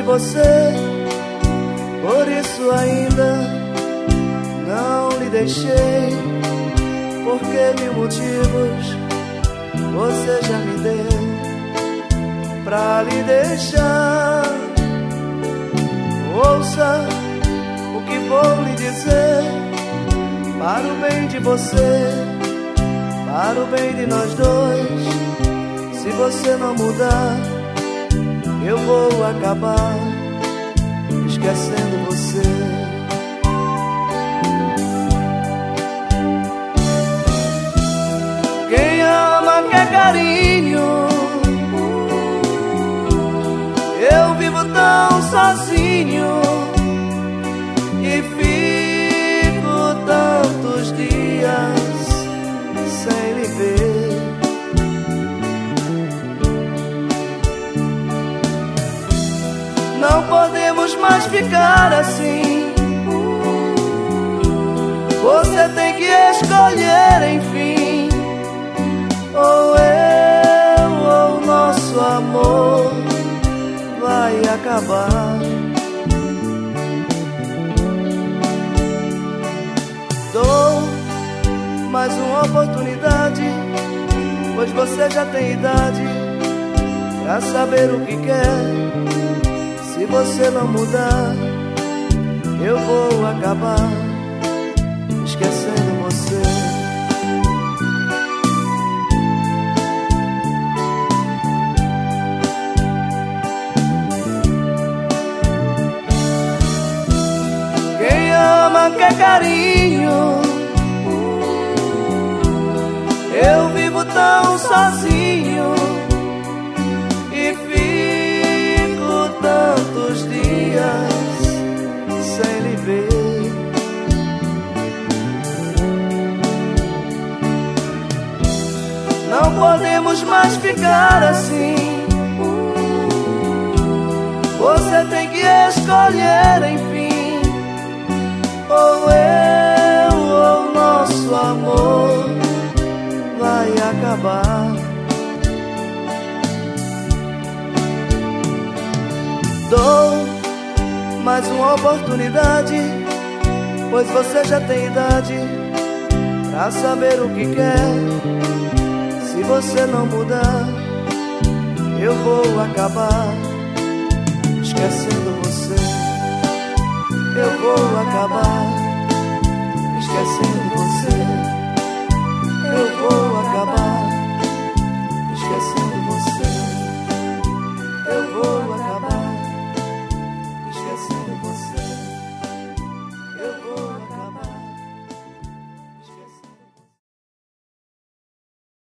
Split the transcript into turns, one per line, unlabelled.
você, por isso ainda não lhe deixei, porque 1000 motivos você já me deu pra lhe deixar. Ouça o que vou lhe dizer, para o bem de você, para o bem de nós dois. Se você não mudar, eu vou acabar esquecendo você. Quem ama quer carinho, eu vivo tão sozinho e fico tantos dias sem lhe ver. Não podemos mais ficar assim, você tem que escolher, enfim, ou eu ou nosso amor vai acabar. Dou mais uma oportunidade, pois você já tem idade pra saber o que quer. Se você não mudar, eu vou acabar esquecendo você. Quem ama quer carinho, eu vivo tão sozinho e fico tantos dias sem lhe ver. Não podemos mais ficar assim, você tem que escolher, enfim, ou eu ou nosso amor vai acabar. Dou mais uma oportunidade, pois você já tem idade pra saber o que quer. Se você não mudar, eu vou acabar esquecendo você. Eu vou acabar